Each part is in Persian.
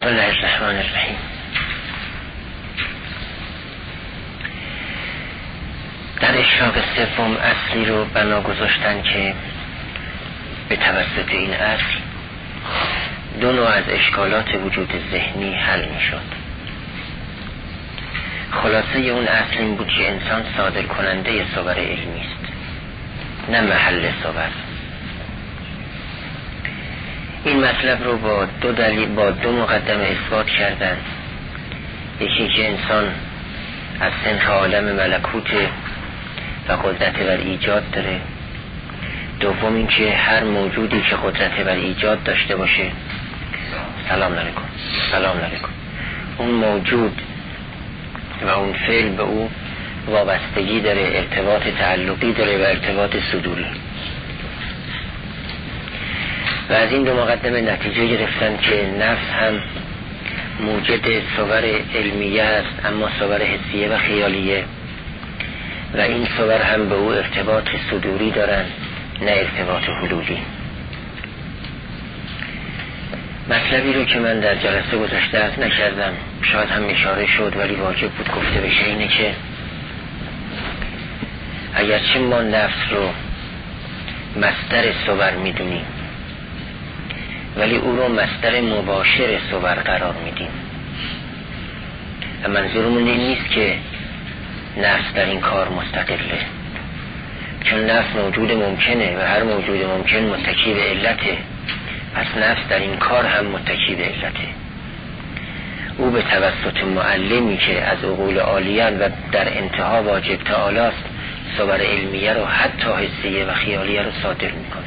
بسم الله الرحمن الرحیم. در اشراق سوم اصلی رو بنا گذاشتن که به توسط این اصل دو نوع از اشکالات وجود ذهنی حل می شد. خلاصه اون اصل این بود که انسان صادر کننده صور علمی است، نه محل صور. این مطلب رو با دو دلیل، با دو مقدمه اثبات کردن. یکی که انسان از سنخ عالم ملکوت و قدرت بر ایجاد داره. دوم این که هر موجودی که قدرت بر ایجاد داشته باشه، سلام علیکم، اون موجود و اون فعل به او وابستگی داره، ارتباط تعلقی داره و ارتباط صدوری. و از این دو مقدمه نتیجه گرفتن که نفس هم موجد صور علمیه است، اما صور حسیه و خیالیه، و این صور هم به او ارتباط صدوری دارن، نه ارتباط حلولی. مطلبی رو که من در جلسه گذشته عرض نکردم، شاید هم اشاره شد ولی واجب بود گفته بشه، اینه که اگرچه ما نفس رو مصدر صور میدونیم، ولی او رو مصدر مباشر صور قرار میدیم. و منظورمون این نیست که نفس در این کار مستقله، چون نفس موجود ممکنه و هر موجود ممکن متکی به علته، پس نفس در این کار هم متکی به علته. او به توسط معلمی که از عقول عالیان و در انتها واجب تعالی است، صور علمیه رو حتی حسیه و خیالیه رو صادر میکنه.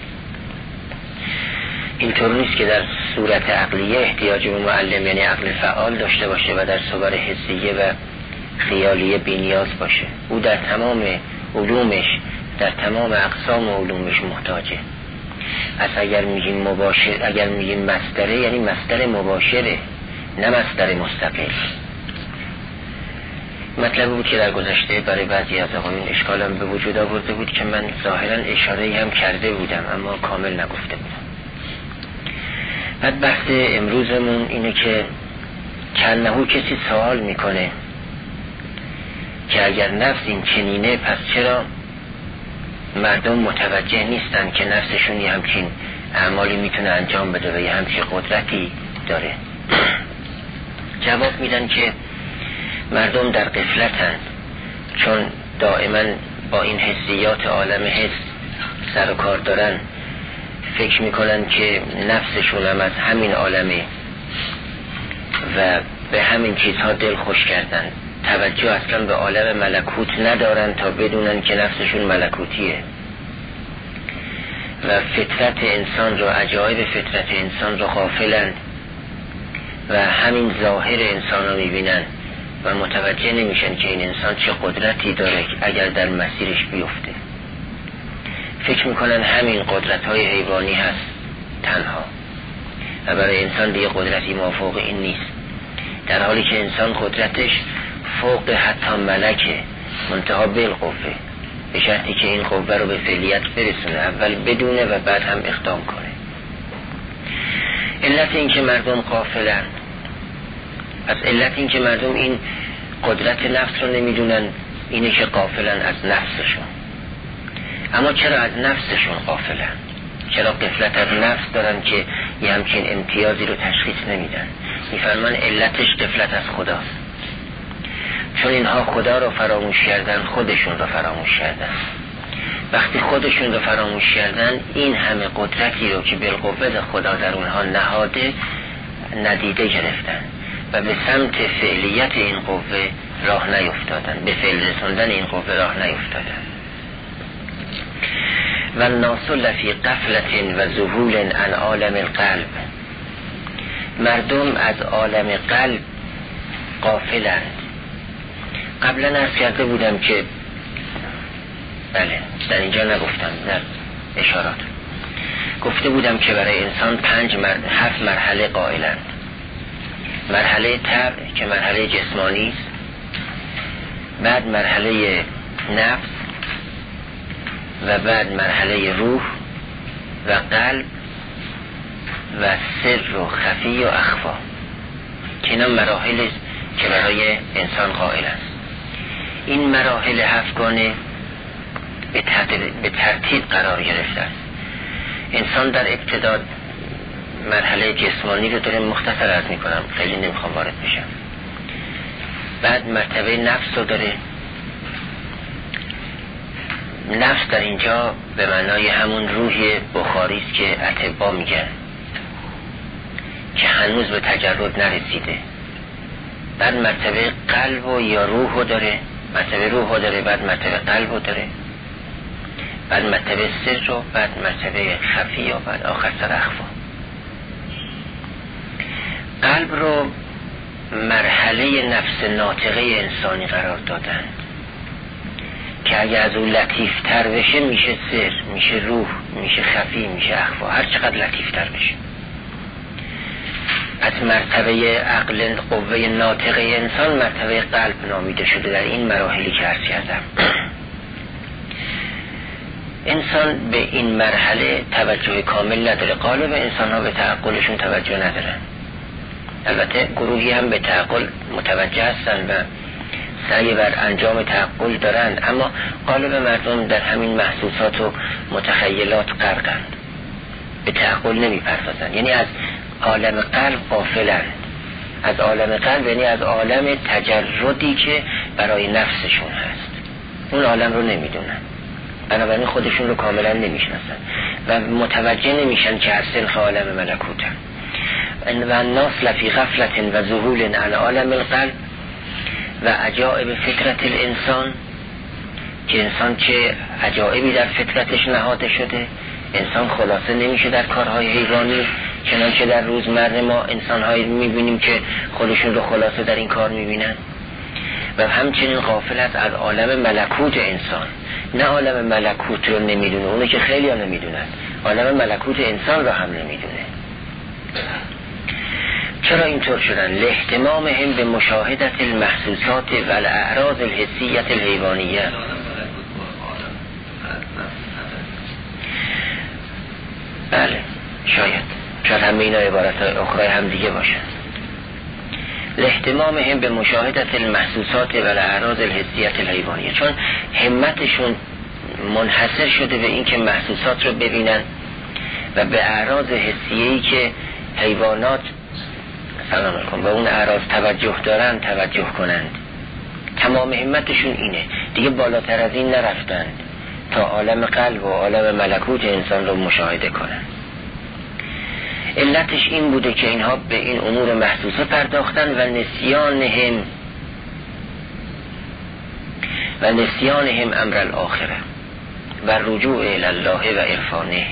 اینطور نیست که در صورت عقلیه احتیاج به معلم یعنی عقل فعال داشته باشه و در صور حسیه و خیالیه بی‌نیاز باشه. او در تمام علومش، در تمام اقسام علومش محتاجه. پس اگر میگیم مباشر، اگر میگیم مصدره، یعنی مصدر مباشره، نه مصدر مستقل. مطلب بود که در گذشته برای بعضی از آقایون اشکالم به وجود آورده بود که من ظاهرا اشاره‌ای هم کرده بودم اما کامل نگفته بودم. بعد بحث امروزمون اینه که کنهو کسی سوال میکنه که اگر نفس این چنینه، پس چرا مردم متوجه نیستن که نفسشون یه همچین اعمالی میتونه انجام بده و یه همچین قدرتی داره؟ جواب میدن که مردم در غفلتن، چون دائما با این حسیات عالم حس سر و کار دارن، فکر میکنن که نفسشون هم از همین عالمه و به همین چیزها دل خوش کردن، توجه اصلا به عالم ملکوت ندارن تا بدونن که نفسشون ملکوتیه و فطرت انسان رو، عجایب فطرت انسان رو غافلن و همین ظاهر انسان رو میبینن و متوجه نمیشن که این انسان چه قدرتی داره اگر در مسیرش بیفته. فکر میکنن همین قدرت‌های حیوانی هست تنها و برای انسان دیگه قدرتی مافوق این نیست، در حالی که انسان قدرتش فوق حتی ملکه، منتها بالقوه، به شرطی که این قوه رو به فعلیت برسونه، اول بدونه و بعد هم اقدام کنه. علت این که مردم غافلن، پس علت این که مردم این قدرت نفس رو نمیدونن اینه که غافلن از نفسشون. اما چرا از نفسشون غافلن؟ چرا غفلت از نفس دارن که یه همچین امتیازی رو تشخیص نمیدن؟ میفرمان علتش غفلت از خداست، چون اینها خدا رو فراموش کردن، خودشون رو فراموش کردن. وقتی خودشون رو فراموش کردن، این همه قدرتی رو که بالقوه خدا در اونها نهاده ندیده گرفتن و به سمت فعلیت این قوه راه نیفتادن، به فعل رسوندن این قوه راه نیفتادن. و الناس لفی غفلت و ذهول عن عالم القلب، مردم از عالم قلب غافلند. قبلا عرض کرده بودم که بله، در اینجا نگفتم، در اشارات گفته بودم که برای انسان 7 مرحله قائلند. مرحله طبع که مرحله جسمانی است، بعد مرحله نفس و بعد مرحله روح و قلب و سر و خفی و اخفا. که اینا مراحل است که برای انسان قائل است. این مراحل 7گانه به ترتیب قرار گرفته است. انسان در ابتدا مرحله جسمانی رو داره، مختصر عرض میکنم، خیلی نمیخوام وارد بشم. بعد مرتبه نفس رو داره. نفس در اینجا به معنای همون روح بخاری است که اطباء میگن که هنوز به تجرد نرسیده. بعد مرتبه قلب و یا روح رو داره، مرتبه روح رو داره، بعد مرتبه قلب رو داره، بعد مرتبه سر رو، بعد مرتبه خفی و بعد آخر سر اخفا. قلب رو مرحله نفس ناطقه انسانی قرار دادن که اگه از اون لطیفتر بشه میشه سر، میشه روح، میشه خفی، میشه اخفا، هر چقدر لطیفتر بشه. از مرتبه عقل قوه ناطقه انسان مرتبه قلب نامیده شده در این مراحلی که عرض کردم. انسان به این مرحله توجه کامل نداره. غالب انسان ها به تعقلشون توجه ندارن. البته گروهی هم به تعقل متوجه هستن و سعی بر انجام تعقل دارن، اما غالب مردم در همین محسوسات و متخیلات غرقند، به تعقل نمیپردازن. یعنی از عالم قلب غافلن. از عالم قلب یعنی از عالم تجردی که برای نفسشون هست، اون عالم رو نمیدونن، بنابراین خودشون رو کاملا نمیشناسن و متوجه نمیشن که از سلخ عالم ملکوتن. و الناس لفی غفلت و ذهول عن عالم القلب و عجائب فطرت الانسان، که انسان چه عجائبی در فطرتش نهاده شده. انسان خلاصه نمیشه در کارهای حیوانی، چنانچه در روزمره ما انسان‌هایی میبینیم که خودشون رو خلاصه در این کار میبینن. و همچنین غافل است از عالم ملکوت انسان. نه عالم ملکوت رو نمیدونه، اونه که خیلی ها نمیدونن، عالم ملکوت انسان رو هم نمیدونه. چرا اینطور شدن؟ لاهتمامهم به مشاهدت المحسوسات و الاعراض الحسیت الحیوانیه. بله، شاید همه اینا عبارت اخرى هم دیگه باشن. لاهتمامهم به مشاهدت المحسوسات و الاعراض الحسیت الحیوانیه، چون همتشون منحصر شده به این که محسوسات رو ببینن و به اعراض حسیه‌ای که حیوانات سلام علیکم به اون اعراض توجه دارن توجه کنند. تمام همتشون اینه، دیگه بالاتر از این نرفتند تا عالم قلب و عالم ملکوت انسان رو مشاهده کنند. علتش این بوده که اینها به این امور محسوسه پرداختن و نسیانهم امر الاخره و رجوع الی الله و عرفانه،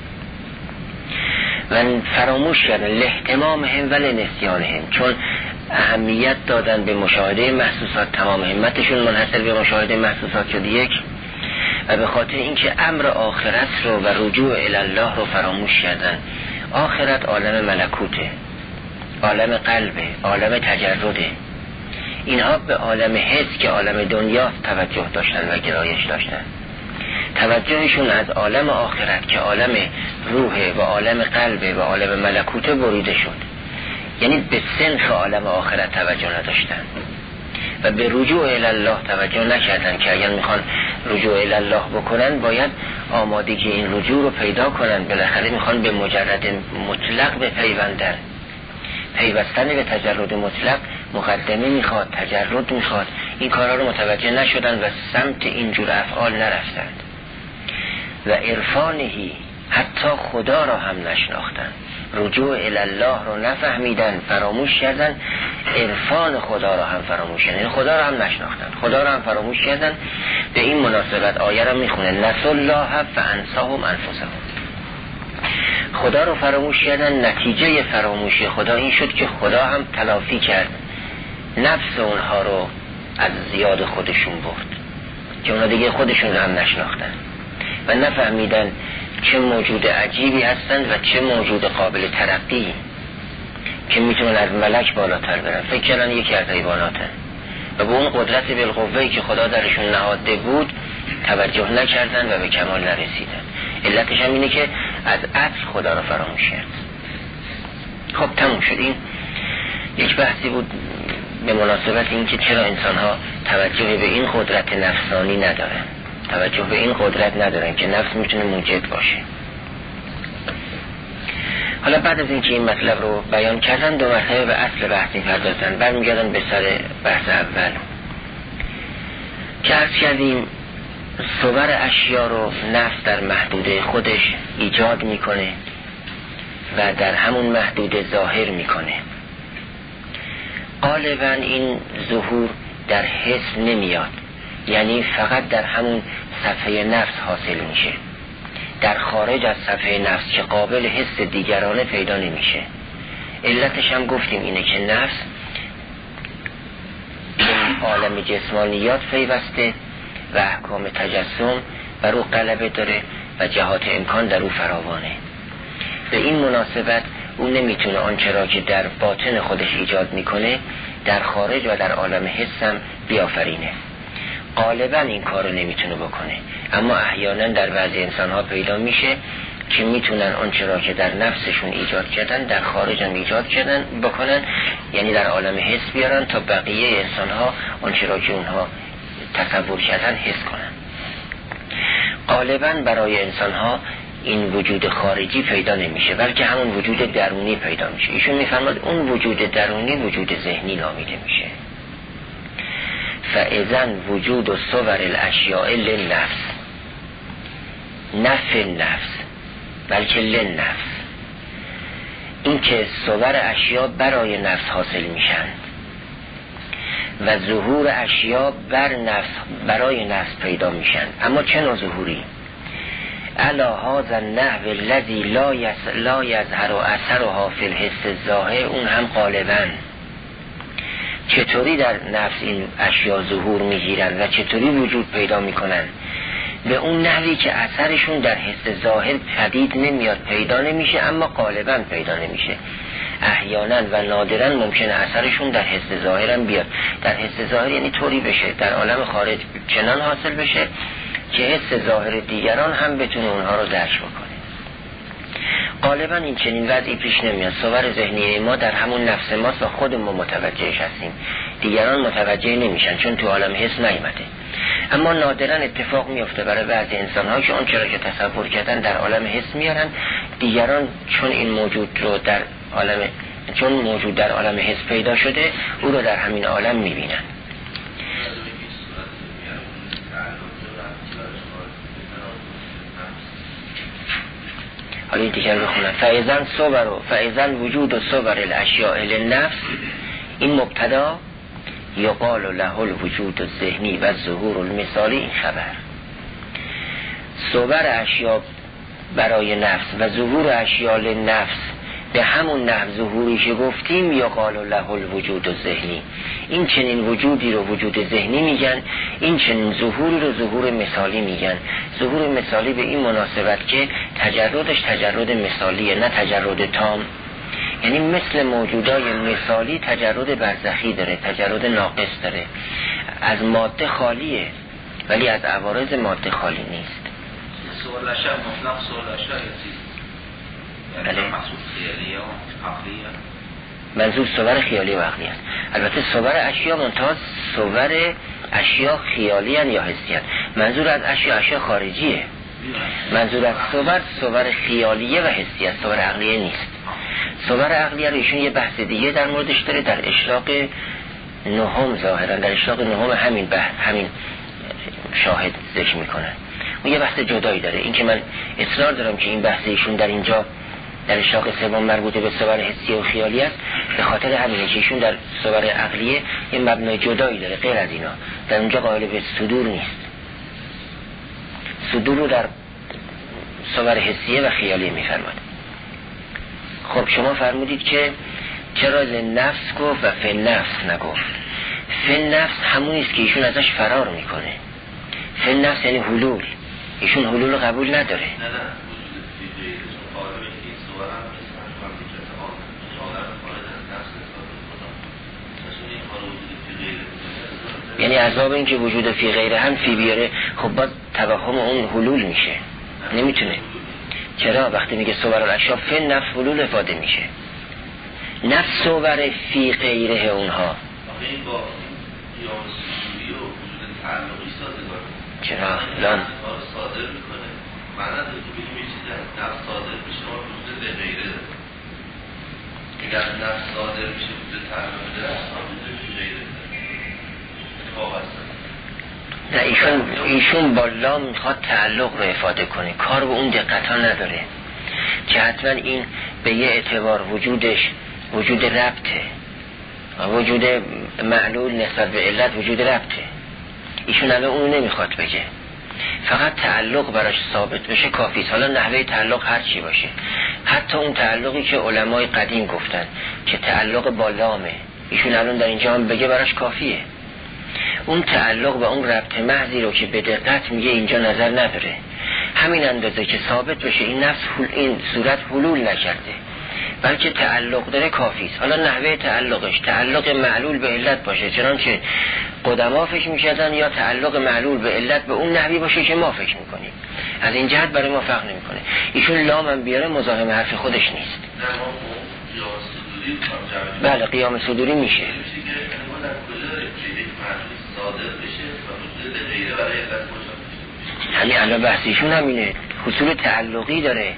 و فراموش کردن لاهتمامهم و لنسیانهم، چون اهمیت دادن به مشاهده محسوسات، تمام همتشون منحصر به مشاهده محسوسات شد یک، و به خاطر اینکه امر آخرت رو و رجوع الی الله رو فراموش کردن. آخرت عالم ملکوته، عالم قلبه، عالم تجرده. اینها به عالم حس که عالم دنیاست توجه داشتن و گرایش داشتن. توجهشون از عالم آخرت که عالم روحه و عالم قلبه و عالم ملکوته بریده شد، یعنی به سنخ عالم آخرت توجه نداشتن و به رجوع الی الله توجه نکردن که اگر میخوان رجوع الی الله بکنن باید آمادگی این رجوع رو پیدا کنن. بالاخره میخوان به مجرد مطلق به پیوندن. پیوستن به تجرد مطلق مقدمه میخواد، تجرد میخواد. این کارا رو متوجه نشدن و سمت اینجور افعال نرفتند. و عرفانهی، حتی خدا را هم نشناختن، رجوع الی الله رو نفهمیدن، فراموش کردن. عرفان خدا را هم فراموش کردن، خدا را هم نشناختن، خدا را هم فراموش کردن. به این مناسبت آیه را میخونه نسوا الله فانساهم انفسهم. خدا رو فراموش کردن، نتیجه فراموشی خدا این شد که خدا هم تلافی کرد، نفس اونها رو از زیاد خودشون برد که اونا دیگه خودشون هم نشناختن و نفهمیدن چه موجود عجیبی هستند و چه موجود قابل ترقی که میتونن از ملک بالاتر برن. فکر کردن یکی از حیواناتن و به اون قدرت بالقوه‌ای که خدا درشون نهاده بود توجه نکردن و به کمال نرسیدن. علتش هم اینه که از اصل خدا رو فراموش کرد. خب تموم شد. این یک بحثی بود به مناسبت این که چرا انسان ها توجه به این قدرت نفسانی ندارن، توجه به این قدرت ندارن که نفس میتونه موجد باشه. حالا بعد از اینکه این مطلب رو بیان کردن، دو مرتبه به اصل بحث می‌پردازن، برمیگردن به سر بحث اول که عرض کردیم صور اشیا رو نفس در محدوده خودش ایجاد میکنه و در همون محدوده ظاهر میکنه. غالبا این ظهور در حس نمیاد، یعنی فقط در همون صفحه نفس حاصل میشه، در خارج از صفحه نفس که قابل حس دیگرانه پیدا نمیشه. علتش هم گفتیم اینه که نفس به عالم جسمانیات پیوسته و احکام تجسم بر او غلبه داره و جهات امکان در او فراوانه. به این مناسبت او نمیتونه آنچه را که در باطن خودش ایجاد میکنه در خارج و در عالم حس هم بیافرینه. غالبا این کارو نمیتونه بکنه، اما احیانا در بعضی انسانها پیدا میشه که میتونن آنچه را که در نفسشون ایجاد کردن در خارج هم ایجاد کردن بکنن، یعنی در عالم حس بیارن تا بقیه انسانها آنچه را که اونها تصور کردن حس کنن. غالبا برای انسانها این وجود خارجی پیدا نمیشه، بلکه همون وجود درونی پیدا میشه. ایشون میفرماد اون وجود درونی وجود ذهنی نامیده میشه. فاذا وجود و صور الاشیاء للنفس، نفع نفس بلکه للنفس، این که صور اشیا برای نفس حاصل میشن و ظهور اشیا بر نفس برای نفس پیدا میشن. اما چه نوع ظهوری؟ علا هذا النحو الذی لا یظهر اثرها فی الحس الظاهر، اون هم غالبا چطوری در نفس این اشیا ظهور میگیرن و چطوری وجود پیدا میکنن؟ به اون نحوی که اثرشون در حس ظاهر پدید نمیاد، پیدا نمیشه، اما غالبا پیدا نمیشه. احیانا و نادرا ممکنه اثرشون در حس ظاهر هم بیاد. در حس ظاهر یعنی طوری بشه در عالم خارج چنان حاصل بشه که حس ظاهر دیگران هم بتونه اونها رو درک بکنه. غالبا این چنین وضعی پیش نمیاد. صور ذهنی ما در همون نفس ماست و خود ما متوجهش هستیم، دیگران متوجه نمیشن چون تو عالم حس نیامده. اما نادرا اتفاق میفته برای بعضی انسان‌ها که اون چرا که تصور کردن در عالم حس میارن، دیگران چون این موجود رو در عالم، چون موجود در عالم حس پیدا شده، او رو در همین عالم میبینن. حالا این دیگر بخونن. فاذا وجود و صور الاشیاء للنفس، این مبتدا یقال له الوجود الذهنی و ظهور المثالی، این خبر. صور اشیا برای نفس و ظهور اشیا للنفس به همون نحو ظهوری که گفتیم یقال له الوجود الذهنی، این چنین وجودی رو وجود ذهنی میگن، این چنین ظهوری رو ظهور مثالی میگن. ظهور مثالی به این مناسبت که تجردش تجرد مثالیه، نه تجرد تام. یعنی مثل موجودای مثالی تجرد برزخی داره، تجرد ناقص داره، از ماده خالیه ولی از عوارض ماده خالی نیست. صور الاشیاء مطلق صور الاشیاء یعنی محصول خیالیه و عقلیه. منظور صور خیالی و عقلی است. البته صور اشیا منتها صور اشیا خیالی هن یا حسی هن. منظور از اشیا خارجیه. منظور از صور خیالیه و حسی است، صور عقلیه نیست. صور عقلیه رو ایشون یه بحث دیگه در موردش داره، در اشراق نهم ظاهرا، در اشراق نهم همین شاهد ذکر میکنن. اون یه بحث جدایی داره. این که من اصرار دارم که این بحث ایشون در اینجا در اشراق سوم مربوط به صور حسی و خیالی است، به خاطر همینه که ایشون در صور عقلیه یه مبنای جدایی داره غیر از اینا. در اونجا قائل به صدور نیست. صدور رو در صور حسیه و خیالی میفرماد. خب شما فرمودید که چرا از نفس گفت و فی نفس نگفت؟ فی نفس همونیست که ایشون ازش فرار میکنه. فی نفس یعنی حلول. ایشون حلول رو قبول نداره. یعنی عذاب این که وجود فی غیره هم فی بیاره، خب باز توهم اون حلول میشه، نمیتونه. چرا؟ وقتی میگه صور الاشیاء فی نفس حلول افاده میشه. نه صور فی غیره اونها. این با قیام سوری و وجود تعلقی سازگار چرا؟ لام صادر میکنه معنی داره که بگیم یه چیزی از نفس صادر میشه ما وجود غیره داره. اگر نفس صادر میشه وجود تعلقی داره اصلا وجود غیره داره. نه ایشون با لام میخواد تعلق رو افاده کنه، کار به اون دقت ها نداره که حتما این به یه اعتبار وجودش وجود ربطه، وجود معلول نسبت به علت وجود ربطه. ایشون الان اونو نمیخواد بگه، فقط تعلق براش ثابت بشه کافیه. حالا نحوه تعلق هر چی باشه، حتی اون تعلقی که علمای قدیم گفتن که تعلق با لامه، ایشون الان در اینجا هم بگه براش کافیه. اون تعلق و اون ربط محضی رو که به دقت میگه اینجا نظر نداره، همین اندازه که ثابت بشه این نفس این صورت حلول نکرده بلکه تعلق داره کافیست. حالا نحوه تعلقش تعلق معلول به علت باشه چنانچه قدما فکر می‌کردن، یا تعلق معلول به علت به اون نحوی باشه که ما فکر می‌کنیم، از این جهت برای ما فرق نمی‌کنه. ایشون لام هم بیاره مزاحم حرف خودش نیست. بله قیام صدوری میشه. همین الان بحثیشون همینه، حصول تعلقی داره.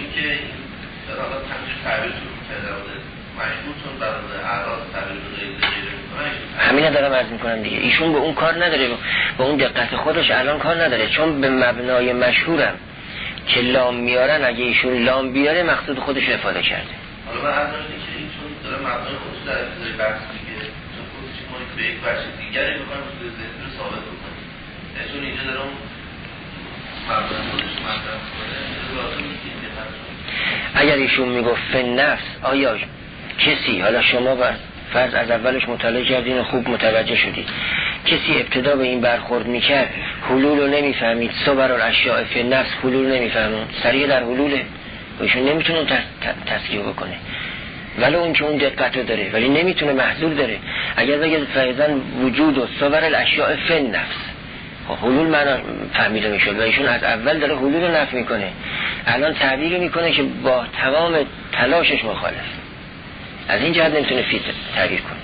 همینه دارم عرض میکنم دیگه. ایشون به اون کار نداره، به اون دقت خودش الان کار نداره، چون به مبنای مشهورم که لام میارن، اگه ایشون لام بیاره مقصود خودش افاده کرده. حالا من عرض میکنم که ایشون داره مبنای خودش در ابتدای بحث میگه، چون خودش کنید به یک بحث دیگری بکنم که ذهن رو ثابت بکنه. چون اینجا دارم مبنای خودش مطرح کنه، لازم نیست این اگر ایشون میگفت فن نفس، آیا کسی، حالا شما فرض از اولش مطالعه کردین و خوب متوجه شدید، کسی ابتدا به این برخورد میکرد حلول رو نمیفهمید، صور الاشیاء فی نفس حلول نمیفهمون، سریع در حلوله و ایشون نمیتونه تصحیح بکنه، ولی اون که اون دقت رو داره ولی نمیتونه محذور داره. اگر بگه فرضاً وجود و صور الاشیاء فی نفس، حلول معنا فهمیده میشد و ایشون از اول داره حلول رو نفی میکنه، الان تعبیری میکنه که با تمام تلاشش مخالف، از این جهت نمیتونه فی تعبیر کنه.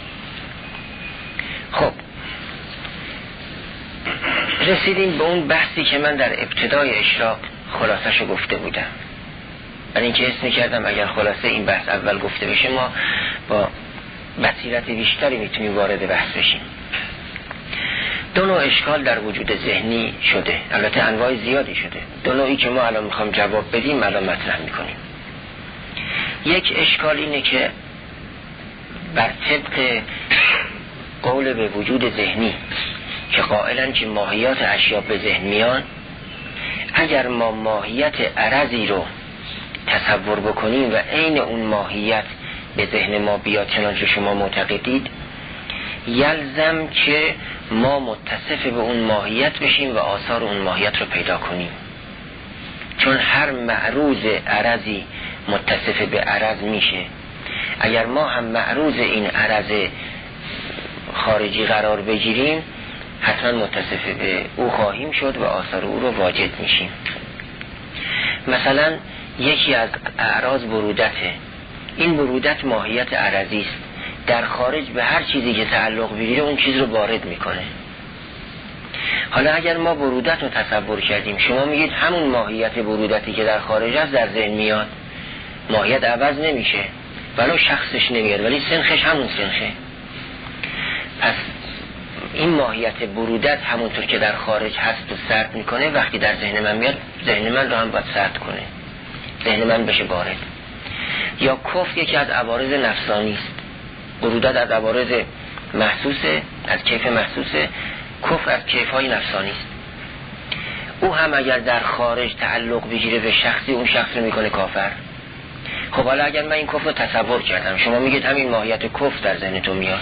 خب رسیدیم به اون بحثی که من در ابتدای اشراق خلاصش رو گفته بودم، برای اینکه حس میکردم اگر خلاصه این بحث اول گفته بشه ما با بصیرت بیشتری میتونیم وارد بحث بشیم. دو نوع اشکال در وجود ذهنی شده، البته انواع زیادی شده. دو نوعی که ما الان میخوام جواب بدیم الان مطرح میکنیم. یک اشکال اینه که بر طبق قول به وجود ذهنی که قائلن که ماهیات اشیا به ذهن میان، اگر ما ماهیت عرضی رو تصور بکنیم و عین اون ماهیت به ذهن ما بیاد چنانچه شما معتقدید، یلزم که ما متصف به اون ماهیت بشیم و آثار اون ماهیت رو پیدا کنیم، چون هر معروض عرضی متصف به عرض میشه. اگر ما هم معروض این عرض خارجی قرار بگیریم حتما متصف به او خواهیم شد و آثار او رو واجد میشیم. مثلا یکی از اعراض برودته، این برودت ماهیت عرضی است، در خارج به هر چیزی که تعلق بگیره اون چیز رو وارد میکنه. حالا اگر ما برودت رو تصور کردیم، شما میگید همون ماهیت برودتی که در خارج است در ذهن میاد، ماهیت عوض نمیشه ولو شخصش نمیاد ولی سنخش همون سنخه. پس این ماهیت برودت همونطور که در خارج هست و سرد میکنه، وقتی در ذهن من میاد ذهن من رو هم باید سرد کنه، ذهن من بشه بارد. یا کفر یکی از عوارض نفسانی است، برودت از عوارض محسوسه، از کیف محسوسه، کفر از کیف‌های نفسانی است. او هم اگر در خارج تعلق بگیره به شخصی، اون شخص رو میکنه کافر. خب حالا اگر من این کفر رو تصور کردم، شما میگید همین ماهیت کفر در ذهن تو میاد،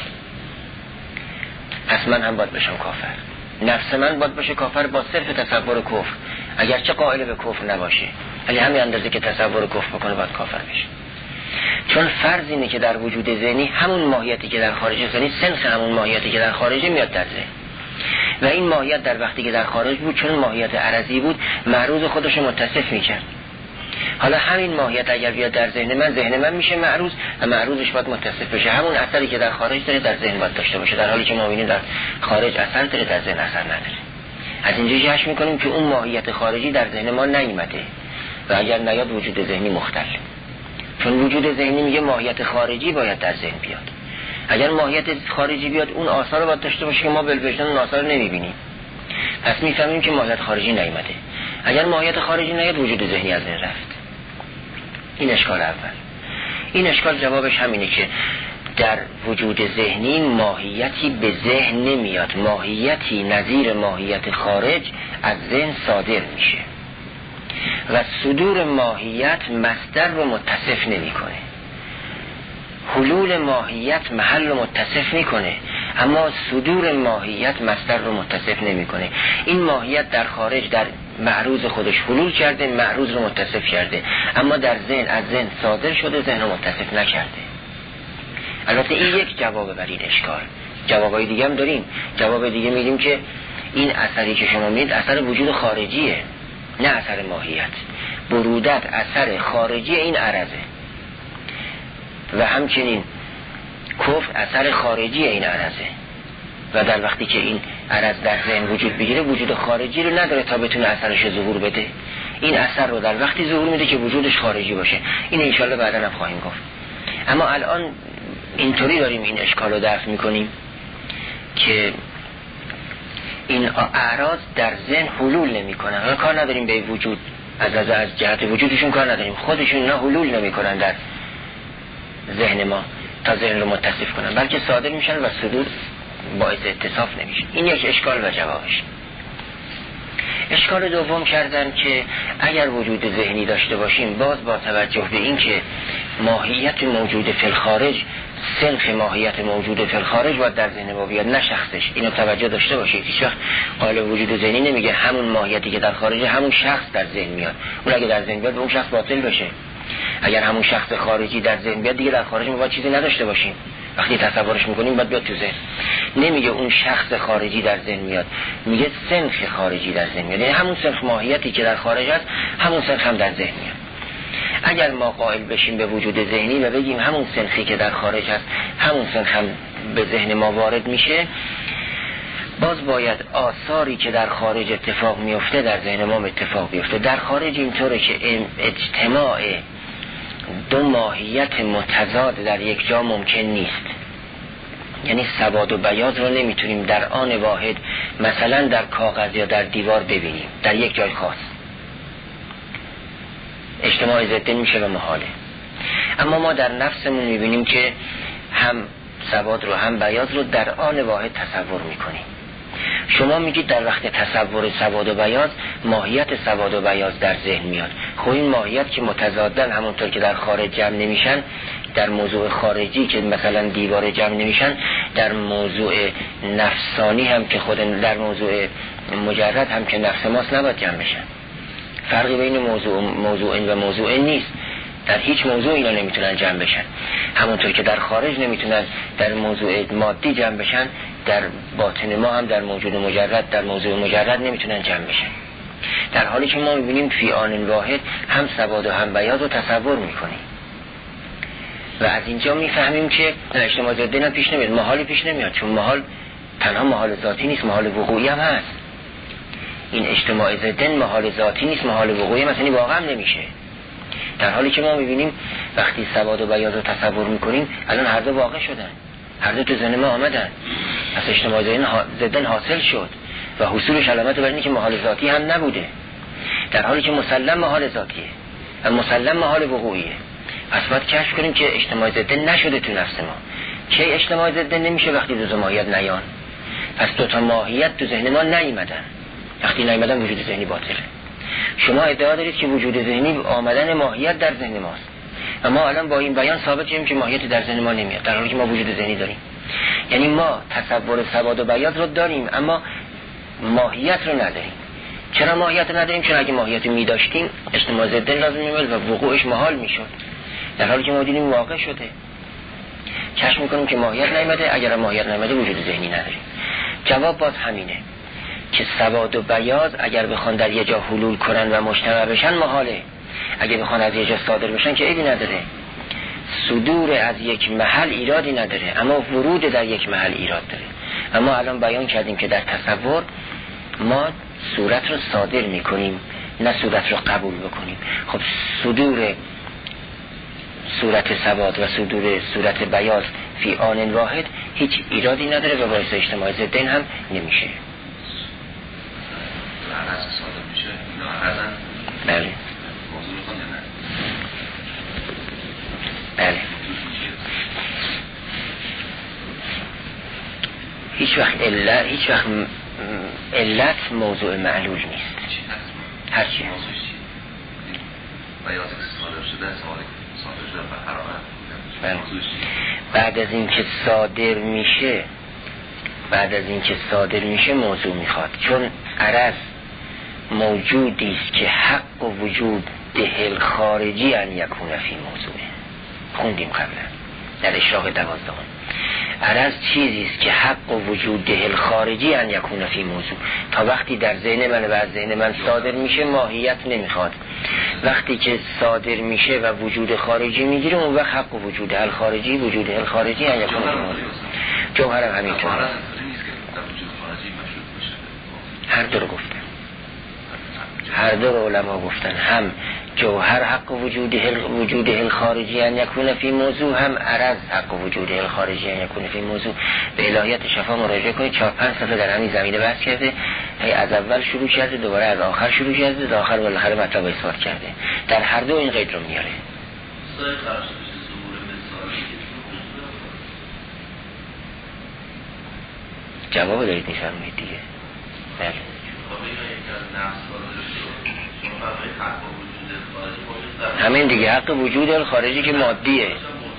پس من هم باید بشم کافر، نفس من باید بشه کافر با صرف تصور کفر، اگرچه قائل به کفر نباشه ولی همین اندازه که تصور کفر بکنه باید کافر بشه. چون فرض اینه که در وجود ذهنی همون ماهیتی که در خارج ذهنی سنخ همون ماهیتی که در خارج میاد در ذهن، و این ماهیت در وقتی که در خارج بود چون ماهیت عرضی بود معروض خودش متصف میکرد. حالا همین ماهیت اگر بیاد در ذهن من میشه معروض و معروضش باید متصف بشه. همون اثری که در خارج داره در ذهن باید داشته باشه، در حالی که ما می‌بینیم در خارج اثر داره، در ذهن اثر نداره. از اینجا جشن میکنیم که اون ماهیت خارجی در ذهن ما نیامده و اگر نیاد وجود ذهنی مختل، چون وجود ذهنی میگه ماهیت خارجی باید در ذهن بیاد. اگر ماهیت خارجی بیاد اون آثار رو باید داشته باشه که ما بالوجدان اون آثار رو نمیبینیم، پس میفهمیم که ماهیت خارجی نیامده. اگر ماهیت خارجی نیاد وجود ذهنی از بین رفت. این اشکال اول. این اشکال جوابش همینه که در وجود ذهنی ماهیتی به ذهن نمیاد، ماهیتی نظیر ماهیت خارج از ذهن صادر میشه و صدور ماهیت مصدر رو متصف نمیکنه. حلول ماهیت محل رو متصف میکنه اما صدور ماهیت مصدر رو متصف نمیکنه. این ماهیت در خارج در معروض خودش حلول کرده، معروض رو متصف کرده، اما در ذهن از ذهن صادر شده، ذهن رو متصف نکرده. البته این یک جوابه بر این اشکال. جوابای دیگه هم داریم. جواب دیگه میدیم که این اثری که شما میدید اثر وجود خارجیه، نه اثر ماهیت. برودت اثر خارجی این عرضه و همچنین کفر اثر خارجی این عرضه و در وقتی که این عرض در ذهن وجود بگیره وجود خارجی رو نداره تا بتونه اثرش ظهور بده. این اثر رو در وقتی ظهور میده که وجودش خارجی باشه. این انشالله بعدا هم خواهیم گفت. اما الان اینطوری داریم این اشکال رو دفع میکنیم که این اعراض در ذهن حلول نمیکنن. حالا کار نداریم به وجود، از جهت وجودشون کار نداریم، خودشون نه حلول نمیکنن در ذهن ما تا ذهن رو متصف کنن، بلکه صادر میشن و صدور باعث اتصاف نمیشه. این یک اشکال و جوابش. اشکال دوم کردن که اگر وجود ذهنی داشته باشیم باز با توجه به این که ماهیت موجود فی الخارج سنخ ماهیت موجود فی الخارج باید در ذهن ما بیاد، نه شخصش. اینو توجه داشته باشید. هیچ وقت قائل وجود ذهنی نمیگه همون ماهیتی که در خارج همون شخص در ذهن میاد. اون اگه در ذهن بیاد اون شخص باطل بشه. اگر همون شخص خارجی در ذهن بیاد دیگه در خارج ما باید چیزی نداشته باشیم. وقتی تصورش میکنیم باید بیاد تو ذهن. نمیگه اون شخص خارجی در ذهن میاد، میگه سنخ خارجی در ذهن میاد. یعنی همون سنخ ماهیتی که در خارج است همون سنخ هم در ذهن میاد. اگر ما قائل بشیم به وجود ذهنی و بگیم همون سنخی که در خارج است همون سنخ هم به ذهن ما وارد میشه، باز باید آثاری که در خارج اتفاق میفته در ذهن ما اتفاق بیفته. در خارج اینطوره که اجتماع دو ماهیت متضاد در یک جا ممکن نیست. یعنی سواد و بیاض رو نمیتونیم در آن واحد مثلا در کاغذ یا در دیوار ببینیم در یک جای خاص. اجتماع ضدین میشه و محاله. اما ما در نفسمون میبینیم که هم سواد رو هم بیاض رو در آن واحد تصور میکنیم. شما میگید در وقت تصور سواد و بیاض ماهیت سواد و بیاض در ذهن میاد. خب این ماهیت که متضادن همونطور که در خارج جمع نمیشن، در موضوع خارجی که مثلا دیوار جمع نمیشن، در موضوع نفسانی هم که خود در موضوع مجرد هم که نفس ماست نباید جمع بشن. فرقی بین موضوع و موضوع نیست. در هیچ موضوع اینا نمیتونن جمع بشن. همونطور که در خارج نمیتونن در موضوع مادی جمع بشن، در باطن ما هم در موجود مجرد در موضوع مجرد نمیتونن جمع بشن. در حالی که ما میبینیم فی آن واحد هم سواد و هم بیاض رو تصور میکنیم و از اینجا میفهمیم که اجتماع ضدین هم پیش نمیاد، محالی پیش نمیاد، چون محال تنها محال ذاتی نیست، محال وقوعی هم هست. این اجتماع ضدین محال ذاتی نیست، محال وقوعی مثلا واقعا نمیشه. در حالی که ما میبینیم وقتی سواد و بیاض رو تصور میکنیم الان هر دو واقع شدن، هر دو تو ذهن ما آمدن، پس اجتماع ضدین حاصل شد و حصولش علامت بر اینه که محال ذاتی هم نبوده، در حالی که مسلم محال ذاتیه و مسلم محال وقوعیه. پس باید کشف کنیم که اجتماع ضدین نشده تو نفس ما. کی اجتماع ضدین نمیشه؟ وقتی دو تا ماهیت نیان. پس دو تا ماهیت تو ذهن ما نیامدن. وقتی نیامدن وجود ذهنی باطله. شما ادعا دارید که وجود ذهنی آمدن ماهیت در ذهن ماست و ما الان با این بیان ثابت کردیم که ماهیت در ذهن ما نمیاد، در حالی که ما وجود ذهنی داریم. یعنی ما تصور سواد و بیاض رو داریم اما ماهیت رو نداریم. چرا ماهیت رو نداریم؟ چون اگه ماهیت می داشتیم اجتماع ضدین لازم می‌بود و وقوعش محال میشد، در حالی که ما دیدیم واقع شده. کشف میکنیم که ماهیت نیامده. اگر ماهیت نیامده وجود ذهنی نداریم. جواب باز همینه که سواد و بیاض اگر بخوان در یه جا حلول کنن و مجتمع بشن محاله. اگه بخوان از یه جا صادر بشن که عیبی نداره، صدور از یک محل ایرادی نداره، اما ورود در یک محل ایراد داره. اما الان بیان کردیم که در تصور ما صورت رو صادر میکنیم نه صورت رو قبول بکنیم. خب صدور صورت سواد و صدور صورت بیاض فی آن واحد هیچ ایرادی نداره و باعث اجتماع ضدین هم نمیشه. بله بله. هیچ وقت علت موضوع معلول نیست. هرچی بعد از اینکه صادر میشه موضوع میخواد، چون عرض موجودی است که حق و وجود دهل خارجی ان یکون فی موضوعه. خوندیم قبلا در اشراق 12. عرض چیزی است که حق و وجود دهل خارجی ان یکون فی موضوع. تا وقتی در ذهن من و از ذهن من صادر میشه ماهیت نمیخواد. وقتی که صادر میشه و وجود خارجی میگیره اون وقت حق و وجود دهل خارجی وجود دهل خارجی ان یکون فی موضوع. جوهر هم همینطور. هر دو رو گفتن، هر دو علما گفتن، هم جوهر حق وجود الخارجی ان یکون فی موضوع، هم عرض حق وجود الخارجی ان یکون فی موضوع. به الهیات شفا مراجعه کنید، 4-5 صفحه در همین زمینه بحث کرده. از اول شروع کرده، دوباره از آخر شروع کرده، تا آخر بالاخره مطلب اثبات کرده. در هر دو این قید رو میاره. جواب دارید میفرمایید دیگه. بله. همین دیگه، حق وجود الخارجی که مادیه.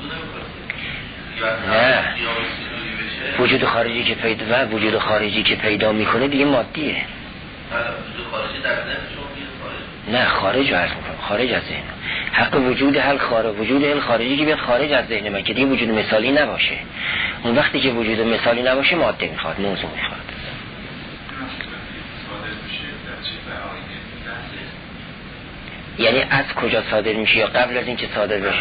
نه، وجود خارجی که پیدا و وجود خارجی که پیدا میکنه دیگه مادیه. نه، خارج از خارج از ذهن. حق وجود وجود الخارجی که بیاد خارج از ذهن من که دیگه وجود مثالی نباشه. اون وقتی که وجود مثالی نباشه ماده میخواد، موضوع میخواد. یعنی از کجا صادر میشه یا قبل از اینکه صادر بشه؟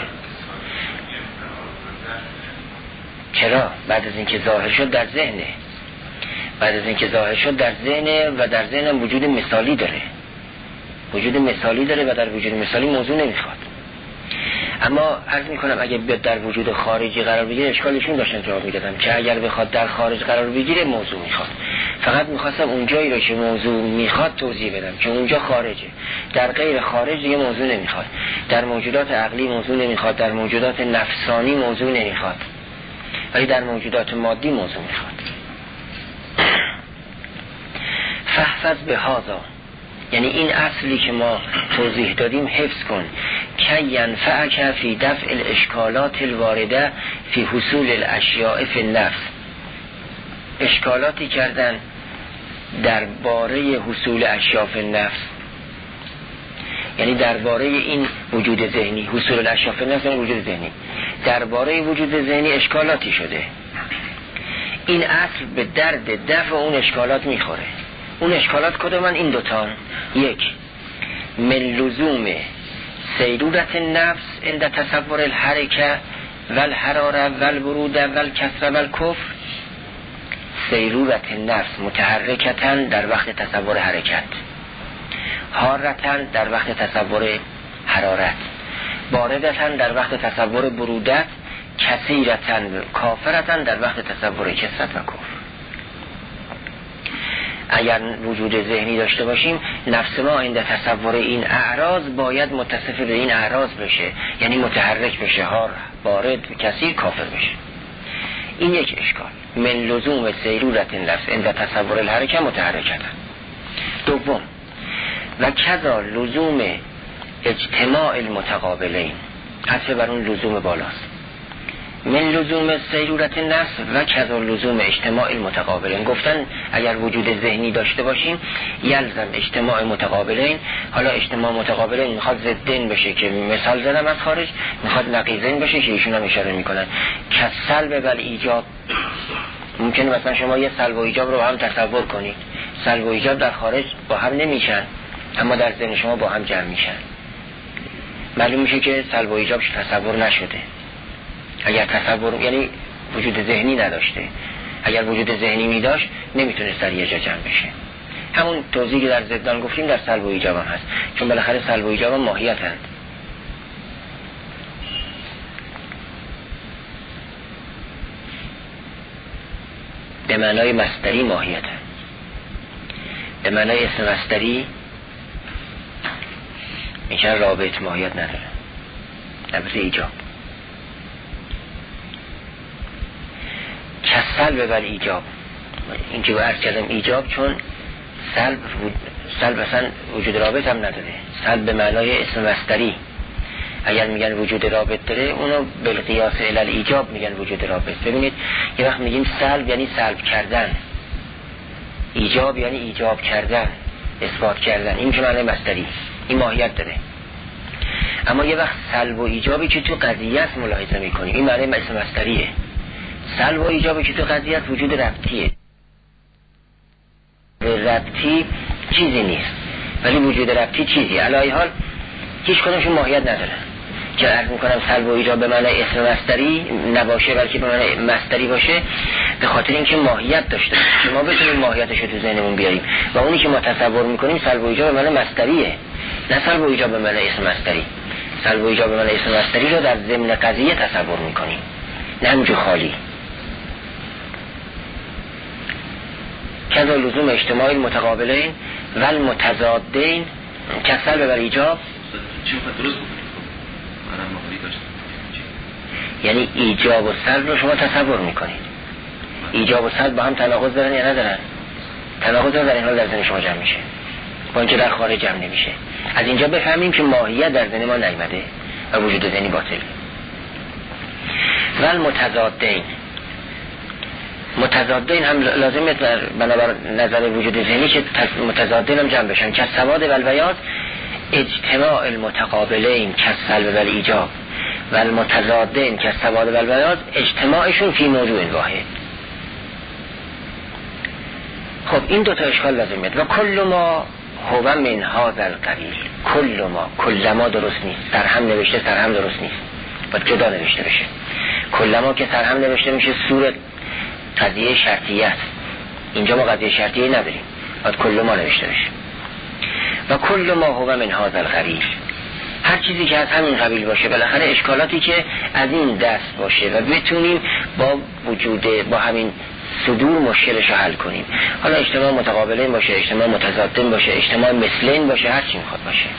چرا؟ بعد از اینکه ظاهر شد در ذهنه. بعد از اینکه ظاهر شد در ذهنه و در ذهن هم وجود مثالی داره. وجود مثالی داره و در وجود مثالی موضوع نمیخواد. اما عرض میکنم اگه بیاد در وجود خارجی قرار بگیره اشکالشون داشتن جواب میدادم که اگر بخواد در خارج قرار بگیره موضوع میخواد. فقط میخواستم اونجایی رو که موضوع میخواد توضیح بدم که اونجا خارجه. در غیر خارج دیگه موضوع نمیخواد. در موجودات عقلی موضوع نمیخواد، در موجودات نفسانی موضوع نمیخواد، ولی در موجودات مادی موضوع میخواد. فحفظ به هذا، یعنی این اصلی که ما توضیح دادیم حفظ کن، که ینفعک فی دفع الاشکالات الوارده فی حصول الاشیاء فی النفس. اشکالاتی کردن درباره حصول اشیاء فی النفس، یعنی درباره این وجود ذهنی. حصول الاشیاء فی النفس یعنی وجود ذهنی. درباره وجود ذهنی اشکالاتی شده. این اصل به درد دفع اون اشکالات میخوره. اون اشکالات کدومن؟ این دوتان. یک، من لزوم سیرورت نفس عند تصور الحرکه والحراره والبرود والکسر والکفر. سیرورت نفس متحرکتن در وقت تصور حرکت، حارتن در وقت تصور حرارت، باردتن در وقت تصور برودت، کثیرتن کافرتن در وقت تصور کثرت و کفر. اگر وجود ذهنی داشته باشیم نفس ما عند تصور این اعراض باید متصف به این اعراض بشه، یعنی متحرک بشه، حار، بارد، کثیر، کافر بشه. این یک اشکال. من لزوم سیرورت نفس عند تصور الحرکه متحرکتن. دوم، و کذا لزوم اجتماع المتقابلین، حسب بر اون لزوم بالاست. من لزوم سیرورت نفس و کذا لزوم اجتماع المتقابلین. گفتن اگر وجود ذهنی داشته باشیم یلزم اجتماع متقابلین. حالا اجتماع متقابلین میخواد ضدین بشه که مثال زدم از خارج، میخواد نقیضین بشه که ایشون هم اشاره میکنن که سلب و ایجاب. ممکنه مثلا شما یه سلب و ایجاب رو هم تصور کنید. سلب و ایجاب در خارج با هم نمیشن، اما در ذهن شما با هم جمع میشن. معلوم میشه که سلب و ایجابش تصور نشده. اگر تصور یعنی وجود ذهنی نداشته، اگر وجود ذهنی می داشت نمیتونست در یه جا جمع بشه. همون توضیحی که در ضدان گفتیم در سلب و ایجاب هم هست، چون بالاخره سلب و ایجاب هم ماهیتند. به معنای مصدری ماهیتند. به معنای اسم مصدری میشه رابط ماهیت نداره، البته ایجاب. سلب بر ایجاب، این که عرض کردم ایجاب چون سلب اصلا وجود رابط هم نداره. سلب به معنای اسم مصدری، اگر میگن وجود رابط داره اونو بالقیاس الی ایجاب میگن وجود رابط. ببینید یه وقت میگیم سلب یعنی سلب کردن، ایجاب یعنی ایجاب کردن، اثبات کردن، این که معنای مصدری، این ماهیت داره. اما یه وقت سلب و ایجابی که تو قضیه ملاحظه میکنیم این معنای اسم مصدریه. سلب و ایجابی که تو قضیه وجود ربطیه. ربطی چیزی نیست ولی وجود ربطی چیزی. علی حال هیچ کدومشون ماهیت نداره که عرض میکنم سلب و ایجاب به معنای اسم مصدری نباشه بلکه به معنای مصدری باشه، به خاطر اینکه ماهیت داشته که ما بتونیم ماهیتش رو تو ذهنمون بیاریم و اونی که ما تصور میکنیم سلب و ایجاب به معنای مصدریه، نه سلب و ایجاب به معنای اسم مصدری. سلب و ایجاب به معنای اسم مصدری رو در ضمن قضیه تصور میکنیم، نه همونجور خالی. کذا لزوم اجتماعی متقابلین و المتضادین که سلب بر ایجاب، یعنی ایجاب و سلب رو شما تصور میکنید. ایجاب و سلب با هم تناقض دارن یا ندارن؟ تناقض دارن، در این حال در ذهن شما جمع میشه با اینکه در خارج جمع نمیشه. از اینجا بفهمیم که ماهیت در ذهن ما نیامده و وجود ذهنی باطل. و المتضادین، متضادین هم لازمه بنابر نظر وجود ذهنی که متضادین هم جمع بشن. که سواد و البیاض اجتماع المتقابلین که سلب و ایجاب و المتضادین که سواد و البیاض اجتماعشون فی موضوع واحد. خب این دوتا اشکال لازمه. و کل ما هو من هذا القبیل، کل ما درست نیست، سرهم نوشته سرهم درست نیست، باید جدا نوشته بشه. کل ما که سرهم نوشته میشه صورت قضیه شرطیه است، اینجا ما قضیه شرطیه نداریم، باید کل ما نوشته بشه. و کل ما هو من هذا القبیل، هر چیزی که از همین قبیل باشه، بالاخره اشکالاتی که از این دست باشه و بتونیم با وجود با همین صدور مشکلش رو حل کنیم. حالا اجتماع متقابلین باشه، اجتماع متضادین باشه، اجتماع مثلین باشه، هر چی میخواد باشه.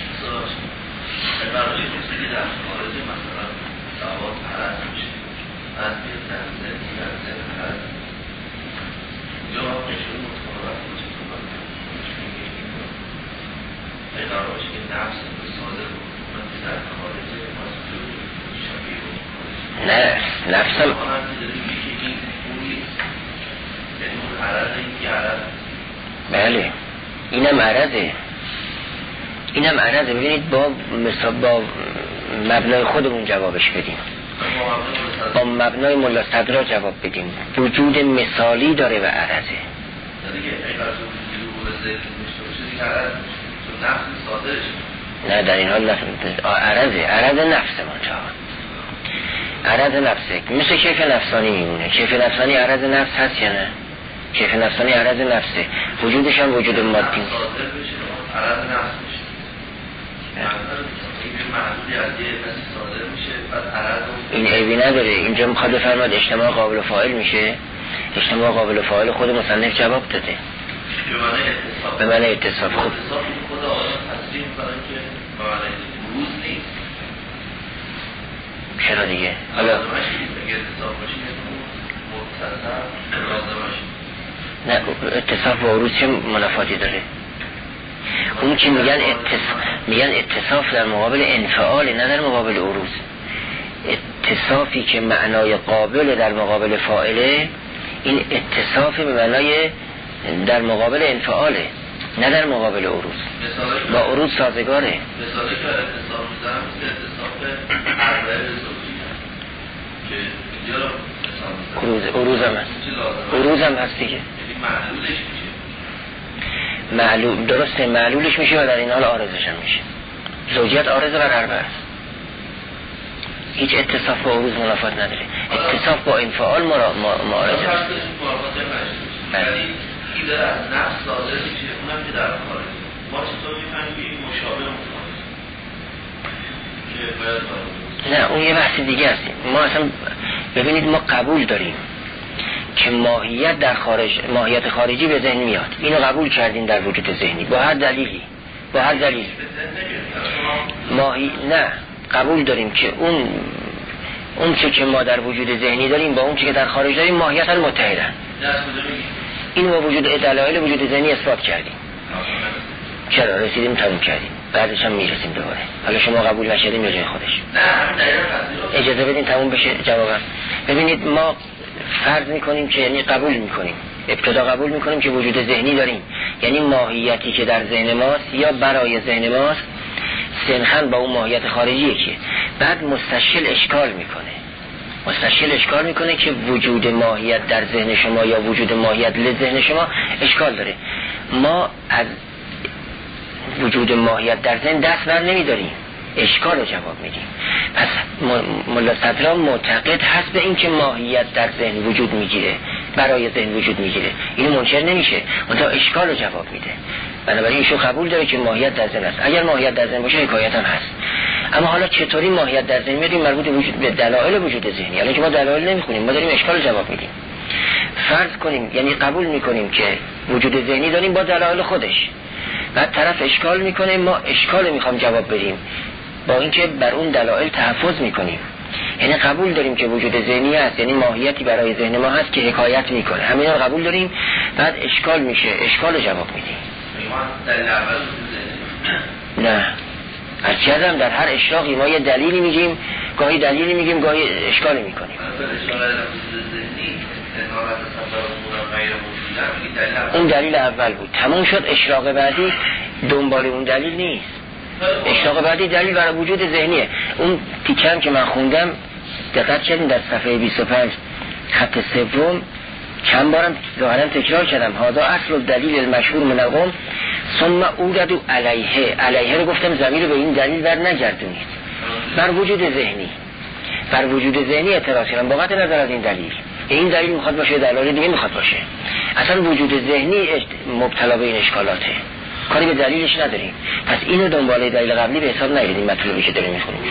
نه نفسم بله اینم عرضه. ببینید با مبنای خودمون جوابش بدیم، با مبنای ملا صدرا جواب بدیم. وجود مثالی داره و عرضه. نه در این حال عرض نفس منجا، عرض نفسه مثل کیف نفسانی میمونه. کیف نفسانی عرض نفس هست یا نه؟ کیف نفسانی عرض نفسه، وجودش هم وجود مادی. عرض نفس میشه، این عیبی نداره. اینجا میخواد بفرماد اجتماع قابل فاعل میشه. اجتماع قابل فاعل خود مصنف جواب داده به معنی اتصاف. خب چرا دیگه؟ حالا نه اتصاف با عروض چه منافاتی داره؟ اون که میگن اتصاف در مقابل انفعال، نه در مقابل عروض. اتصافی که معنای قابل در مقابل فاعله، این اتصاف به معنای در مقابل انفعاله، نه در مقابل عروض. با عروض سازگاره. مثالی که اتصاف میزنم مثل اتصاف عربه زوجیه که عروض هم هست. عروض هم هست دیگه. معلولش میشه. معلول درسته، معلولش میشه و در این حال عارضش هم میشه. زوجیت عارض بر عربه است، هیچ اتصاف با عروض منافات نداره، اتصاف با انفعال معارضه است. ولی این داره از نفس صادر میشه، اونم که در خارج ما چطور میفهمیم که این مشابه متفاوته؟ نه اون یه بحث دیگه است. ما اصلا ببینید ما قبول داریم که ماهیت در خارج، ماهیت خارجی به ذهن میاد، اینو قبول کردیم در وجود ذهنی با هر دلیلی، با هر دلیل نه قبول داریم که اون که ما در وجود ذهنی داریم با اون که در خارج داریم ماهیت متحدن. اینو با وجود دلایل وجود ذهنی اثبات کردیم. چرا رسیدیم تموم کردیم، بعدش هم میرسیم دوباره. حالا شما قبول نشدیم یا جای خودش. اجازه بدین تموم بشه جوابم. ببینید ما فرض میکنیم که یعنی قبول میکنیم، ابتدا قبول میکنیم که وجود ذهنی داریم، یعنی ماهیتی که در ذهن ماست یا برای ذهن ماست سنخن با اون ماهیت خارجیه که بعد مستشکل اشکال میکنه که وجود ماهیت در ذهن شما یا وجود ماهیت لذهن شما اشکال داره. ما از وجود ماهیت در ذهن دست بر نمیداریم، اشکال رو جواب میدیم. پس ملا صدرا معتقد هست به این که ماهیت در ذهن وجود میگیره، برای ذهن وجود میگیره، اینو منکر نمیشه، اونتا اشکال رو جواب میده. بنابراین ایشون قبول داره که ماهیت در ذهن است. اگر ماهیت در ذهن باشه حکایت هم هست. اما حالا چطوری ماهیت در ذهن میاد؟ مربوط به دلایل وجود ذهنی. یعنی که ما دلایل نمیخونیم، ما داریم اشکال رو جواب میدیم. فرض کنیم یعنی قبول میکنیم که وجود ذهنی داریم با دلایل خودش، بعد طرف اشکال میکنه، ما اشکال میخوام جواب بدیم با اینکه بر اون دلایل تحفظ میکنیم. یعنی قبول داریم که وجود ذهنی هست، یعنی ماهیتی برای ذهن ما هست که حکایت میکنه، همینا رو قبول داریم، بعد اشکال میشه، اشکال رو جواب میدیم. نه هرچیزم در هر اشراقی ما یه دلیلی میگیم، گاهی دلیلی میگیم، گاهی اشکالی میکنیم. اون دلیل اول بود، تموم شد. اشراق بعدی دنبال اون دلیل نیست، اشراق بعدی دلیل برای وجود ذهنیه. اون تیکم که من خوندم دقت کردیم در صفحه 25 خط سوم چند بارم ظاهرا تکرار کردم، هذا اصل الدلیل المشهور من القوم ثم اورد علیه رو گفتم ضمیر به این دلیل بر نگردونید، بر وجود ذهنی اعتراض کردم با قطع نظر از این دلیل. این دلیل میخواد باشه، دلایل دیگه میخواد باشه، اصلا وجود ذهنی مبتلا به این اشکالاته، کاری به دلیلش نداریم. پس اینو دنباله دلیل قبلی به حساب نگیریم. مطلبی که داریم میخونیم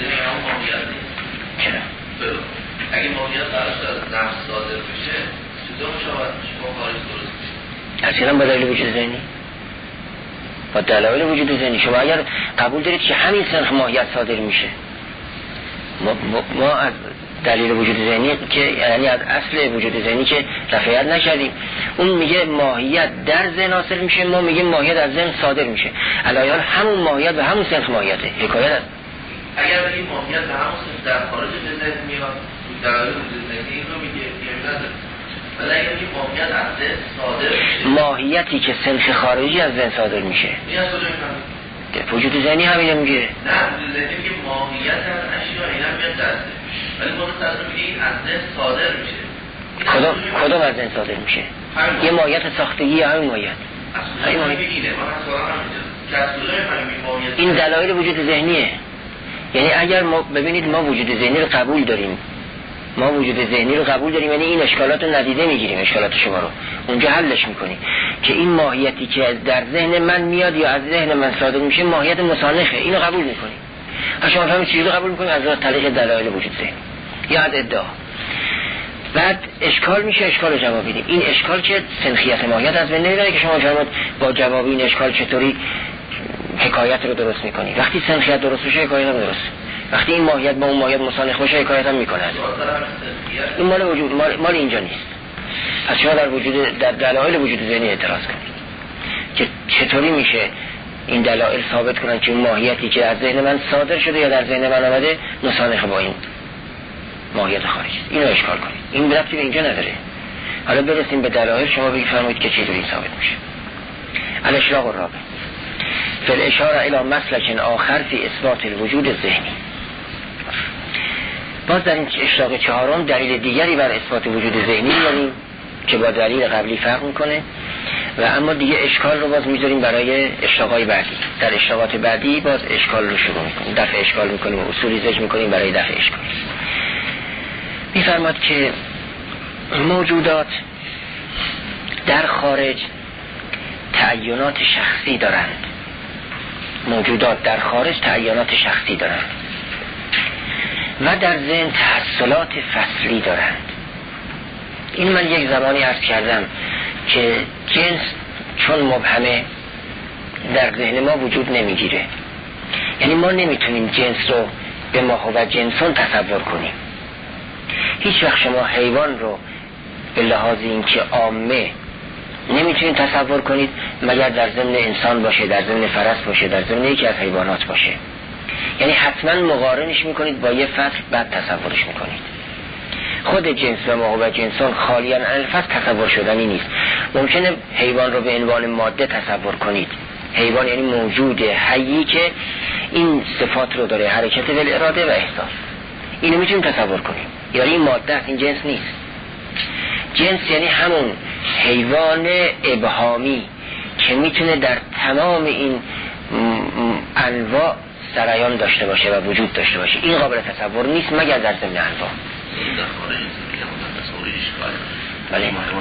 چرا؟ اگه ماهیت از نفس صادر بشه چطور مشابهت میشه با خارج درست میشه؟ اصلا با دلیل وجود ذهنی، با دلایل وجود ذهنی. شما اگر قبول دارید که همین سنخ ماهیت صادر میشه، ما از دلیل وجود ذهنی که یعنی از اصل وجود ذهنی که رفعیت نکردیم، اون میگه ماهیت در ذهن حاصل میشه، ما میگیم ماهیت از ذهن صادر میشه. علایال همون ماهیت و همون سنخ ماهیته، حکایت است. اگر بگیم ماهیت به همون سنخ در خارج ذهن میاد، دلایل وجود ذهنی این رو میگه نداره. ولی اگر بگیم ماهیت از ذهن صادر میشه، ماهیتی که سنخ خارجی از ذهن صادر میشه، این از کجا میفهمیم؟ وجود ذهنی همینه میگه. نه وجود ذهنی میگه ماهیت از اشیا اینا میاد در ذهن، ولی ما مثلا میگه این از ذهن صادر میشه. کدوم از ذهن صادر میشه؟ یه ماهیت ساختگی همین ماهیت. این دلایل وجود ذهنیه. یعنی اگر ما ببینید ما وجود ذهنی رو قبول داریم، یعنی این اشکالات رو ندیده میگیریم، اشکالات شما رو اونجا حلش میکنیم که این ماهیتی که در ذهن من میاد یا از ذهن من صادر میشه ماهیت مصانفه، اینو قبول میکنیم. شما فهمید چیزی رو قبول میکنیم از طریق دلایل وجود ذهنی یا از ادعا. بعد اشکال میشه، اشکال رو جواب میدیم. این اشکال که سنخیت ماهیت از بین نمیبره که شما فرمود با جواب این اشکال چطوری حکایت رو درست میکنی. وقتی سنخیت درست بشه حکایت هم درست، وقتی این ماهیت با اون ماهیت مصانف باشه حکایت هم میکنه. این مال وجود مال اینجا نیست. پس شما در دلایل وجود ذهنی اعتراض کنید که چطوری میشه این دلایل ثابت کنن که اون ماهیتی که از ذهن من صادر شده یا در ذهن من آمده مصانف با این ماهیت خارجی. اینو اشکال کنید، این ربطی به اینجا نداره. حالا برسیم به دلایل، شما بفرمایید که چطوری ثابت میشه. الاشراق الرابع فالاشاره الى مسلک آخر فی اثبات الوجود الذهنی. باز در این اشراق چهارم دلیل دیگری بر اثبات وجود ذهنی میاریم که با دلیل قبلی فرق میکنه. و اما دیگه اشکال رو باز میذاریم برای اشتقای بعدی. در اشتقات بعدی باز اشکال رو شروع میکنیم، دفع اشکال میکنیم و اصولی ذکر میکنیم برای دفع اشکال. میفرماد که موجودات در خارج تعینات شخصی دارند. موجودات در خارج تعینات شخصی دارند و در ذهن تحصلات فصلی دارند. این من یک زمانی عرض کردم که جنس چون مبهمه در ذهن ما وجود نمیگیره، یعنی ما نمیتونیم جنس رو به ماهو جنسون تصور کنیم. هیچ وقت شما حیوان رو به لحاظ اینکه عامه نمیتونید تصور کنید مگر در ضمن انسان باشه، در ضمن فرس باشه، در ضمن یکی از حیوانات باشه. یعنی حتما مقارنش میکنید با یه فصل، بعد تصورش میکنید. خود جنس و ماهو جنسون خالیاً عن الفصل تصور شدنی نیست. ممکنه حیوان رو به عنوان ماده تصور کنید. حیوان یعنی موجود حیی که این صفات رو داره، حرکت بالاراده و احساس. اینو میتونیم تصور کنیم. یعنی این ماده است، این جنس نیست. جنس یعنی همون حیوان ابهامی که میتونه در تمام این انواع سرایان داشته باشه و وجود داشته باشه. این قابل تصور نیست مگر در ضمن انواع. این در خارج تصور اشکال. بله.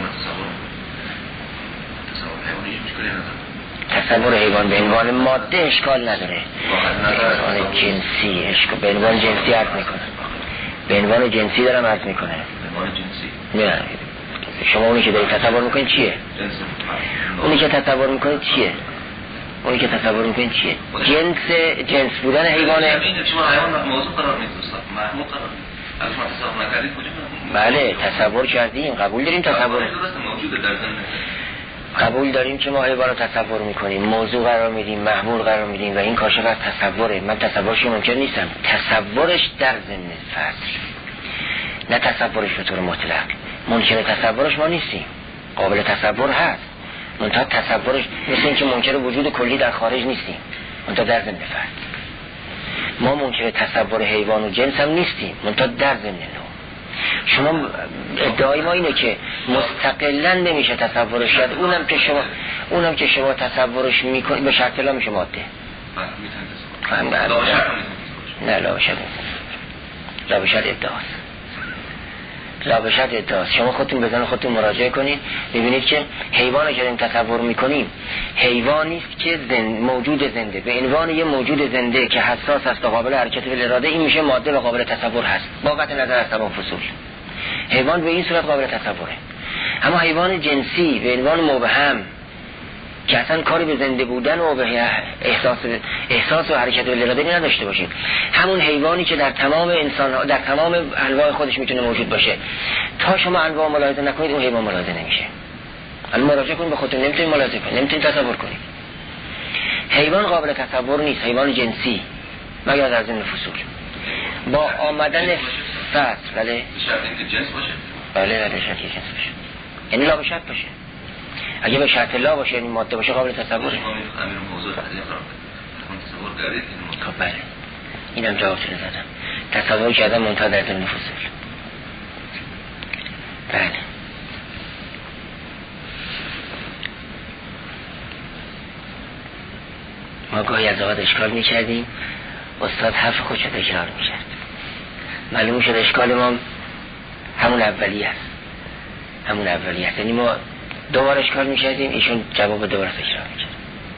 تصور حیوان به عنوان ماده اشکال نداره. به عنوان جنسی اشکال، به عنوان جنسی عرض میکنه. به عنوان جنسی دارم عرض میکنه. به عنوان جنسی. نه. شما اونی که دارید تصور میکنید چیه؟ اونی که تصور میکنید چیه؟ اونی که تصور میکنید چیه؟ جنس بودن حیوانه. شما حیوان موضوع قرار میدید استاد، محمود قرار میدید. از ما تصور نکردید کجا؟ بله تصور کردیم، قبول داریم تصور. موجود در ذهن. قبول داریم که ما حیوان رو تصور میکنیم، موضوع قرار میدیم، محمول قرار میدیم و این کاشف از تصوره. من تصورش ممکن نیستم. تصورش در ضمن فصل، نه تصورش به طور مطلق. منکر تصورش ما نیستیم، قابل تصور هست. منتها تصورش مثل این که منکر وجود کلی در خارج نیستیم، منتها در ضمن فصل. ما منکر تصور حیوان و جنس هم نیستیم، منتها در ضمن نوع. شما ادعای ما اینه که مستقلا نمیشه تصورش کرد. اونم که شما تصورش میکنید به شرط لا میشه ماده. نه لا بشرط ادعاست. لا بشرط ادعاست. شما خودتون بزن خودتون مراجعه کنید ببینید که حیوانی که داریم تصور میکنیم حیوانی است که موجود زنده، به عنوان یه موجود زنده که حساس است و قابل حرکت بالاراده، این میشه ماده و قابل تصور هست با قطع نظر از تمام فصول. حیوان به این صورت قابل تصوره. اما حیوان جنسی به عنوان مبهم که اصلا کاری به زنده بودن و به احساس و حرکت بالاراده نداشته باشه، همون حیوانی که در تمام انسان در تمام انواع خودش میتونه موجود باشه، تا شما انواع ملاحظه نکنید اون حیوان ملاحظه نمیشه. الان مراجعه کنید به خودتون، نمیتونید ملاحظه کنید، نمیتونید تصور کنید. حیوان قابل تصور نیست، حیوان جنسی مگر در ضمن فصول. با آمدن فصل بله شرط اینکه جنس باشه. بله شرط جنس باشه، یعنی لا به شرط باشه. اگه به شرط لا باشه یعنی ماده باشه قابل تصوره. امیر موضوع تحلیل قرار بده. تصور کردید خب بله اینم جواب شده دادم. تصور کردم منتها در ضمن فصول. بله ما گاهی از اوقات اشکال میکردیم، استاد حرف خودش تکرار میکرد. معلوم شد اشکال ما همون اولی است. یعنی ما دوباره اشکال میکردیم، ایشون جواب دوباره تکرار میکرد.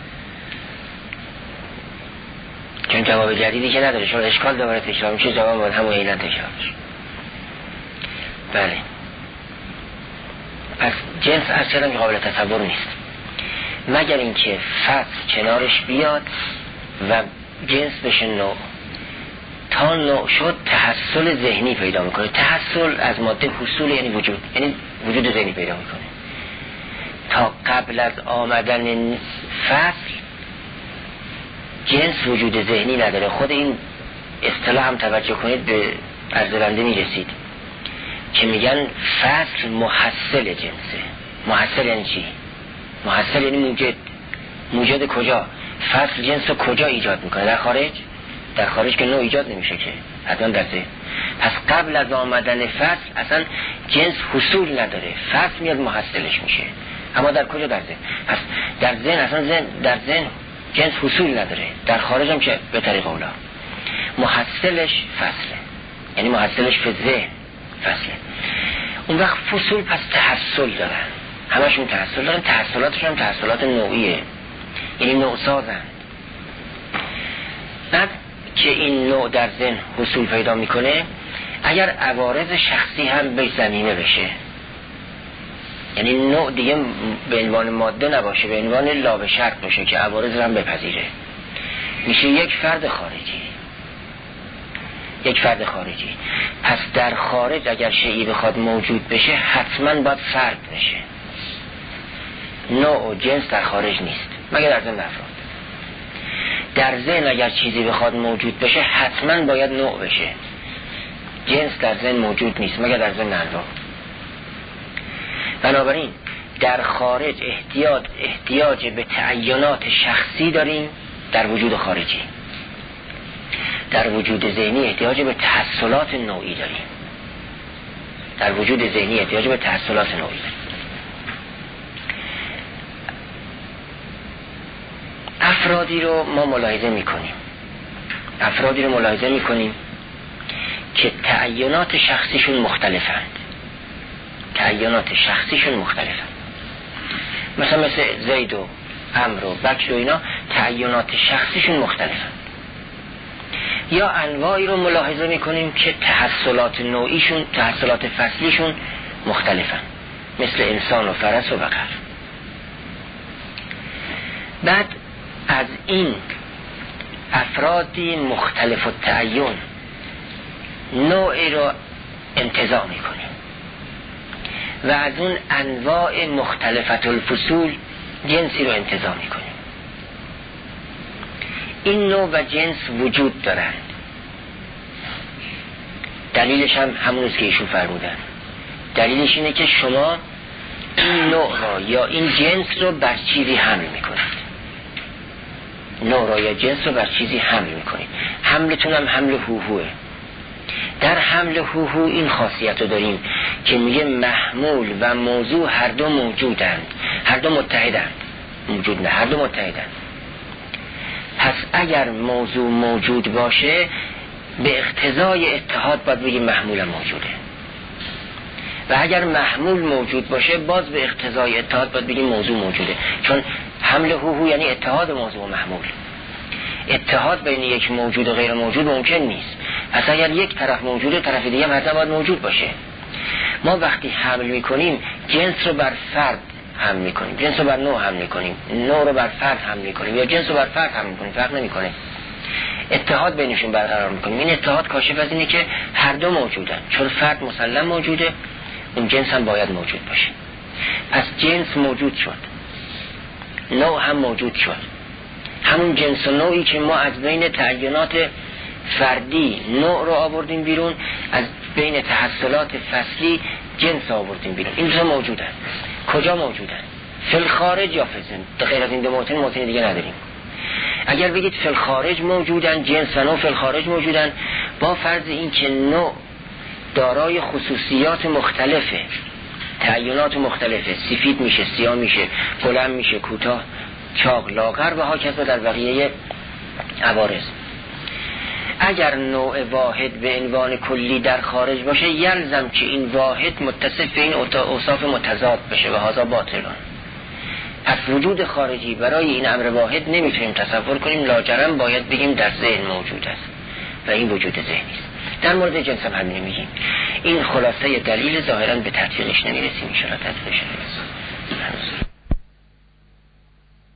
چون جواب جدیدی که نداره، چون اشکال دوباره تکرار میشه، جواب باید همون عیناً تکرار میشه. بله پس جنس اصلا قابل تصور نیست مگر اینکه فصل کنارش بیاد و جنس بشه نوع. تا نوع شد تحصل ذهنی پیدا میکنه. تحصل از ماده حصول یعنی وجود ذهنی پیدا میکنه. تا قبل از آمدن فصل جنس وجود ذهنی نداره. خود این اصطلاح هم توجه کنید به عرض میرسید که میگن فصل محصل جنسه. محصل یعنی چی؟ محصل یعنی موجد کجا؟ فصل جنس رو کجا ایجاد میکنه؟ در خارج که نوع ایجاد نمیشه که حتما در ذهن. پس قبل از آمدن فصل اصلا جنس حصول نداره، فصل میاد محصلش میشه. اما در کجا؟ در ذهن. پس در ذهن اصلا در ذهن جنس حصول نداره، در خارج هم که به طریق اولا محصلش فصله، یعنی محصلش به ذهن فصله. اون وقت فصول پس تحصل دارن، همشون تحصل دارن، تحصلاتشون هم تحصلات نوعیه، یعنی نوع سازن. بعد که این نوع در ذهن حصول پیدا میکنه، اگر عوارض شخصی هم به ضمیمه بشه، یعنی نوع دیگه به عنوان ماده نباشه، به عنوان لا به شرط باشه که عوارض هم بپذیره، میشه یک فرد خارجی. یک فرد خارجی. پس در خارج اگر شیئی بخواد موجود بشه حتما باید فرد بشه. نوع و جنس در خارج نیست مگر در ذهن افراد. در ذهن اگر چیزی بخواد موجود بشه حتما باید نوع بشه. جنس در ذهن موجود نیست مگر در ذهن انواع. بنابراین در خارج احتیاج به تعینات شخصی داریم در وجود خارجی. در وجود ذهنی احتیاج به تحصلات نوعی داریم. در وجود ذهنی احتیاج به تحصلات نوعی داریم. افرادی رو ما ملاحظه میکنیم که تعینات شخصیشون مختلفند. مثلا زید و عمرو و بکر و اینا تعینات شخصیشون مختلفند. یا انواعی رو ملاحظه میکنیم که تحصلات نوعیشون، تحصلات فصلیشون مختلفن، مثل انسان و فرس و بقر. بعد از این افرادی مختلف التعین نوعی رو انتزاع میکنیم و از اون انواع مختلفت الفصول جنسی رو انتزاع میکنیم. این نوع و جنس وجود دارند. دلیلش هم همونست که ایشون فرمودن. دلیلش اینه که شما این نوع را یا این جنس رو بر چیزی حمل میکنید. نوع را یا جنس رو بر چیزی حمل میکنید. حملتون هم حمل هوهوه. در حمل هوهو این خاصیت رو داریم که میگه محمول و موضوع هر دو موجودند، هر دو متحدند. موجود نه، هر دو متحدند. پس اگر موضوع موجود باشه به اقتضای اتحاد باید بگیم محمول موجوده، و اگر محمول موجود باشه باز به اقتضای اتحاد باید بگیم موضوع موجوده. چون حمل هو یعنی اتحاد موضوع و محمول. اتحاد بین یک موجود و غیر موجود ممکن نیست. پس اگر یک طرف موجوده طرف دیگه هم حتما باید موجود باشه. ما وقتی حمل میکنیم جنس رو بر فرد حمل میکنیم، جنس رو بر نوع حمل میکنیم، نوع رو بر فرد حمل میکنیم یا جنس رو بر فرد حمل میکنیم، فرق نمیکنه. اتحاد بینشون برقرار میکنیم. این اتحاد کاشف از اینه که هر دو موجودن. چون فرد مسلم موجوده، اون جنس هم باید موجود باشه. پس جنس موجود شد، نوع هم موجود شد. همون جنس و نوعی که ما از بین تعینات فردی نوع رو آوردیم بیرون، از بین تحصلات فصلی جنس آوردیم بیرون. این دو موجودن. کجا موجودن؟ فی الخارج یا فی الذهن. غیر از این دو موطن دیگه نداریم. اگر بگید فی الخارج موجودن، جنس و نوع فی الخارج موجودن، با فرض این که نوع دارای خصوصیات مختلفه، تعینات مختلفه، سفید میشه، سیاه میشه، بلند میشه، کوتاه، چاق، لاغر و هاکذا در بقیه عوارض. اگر نوع واحد به عنوان کلی در خارج باشه یلزم که این واحد متصف به این اوصاف متضاد بشه و هذا باطلان. پس وجود خارجی برای این امر واحد نمیتونیم تصور کنیم، لاجرم باید بگیم در ذهن موجود است و این وجود ذهنی است. در مورد جنس هم همین میگیم. این خلاصه دلیل، ظاهرا به تطبیقش نمیرسیم ان شاء الله.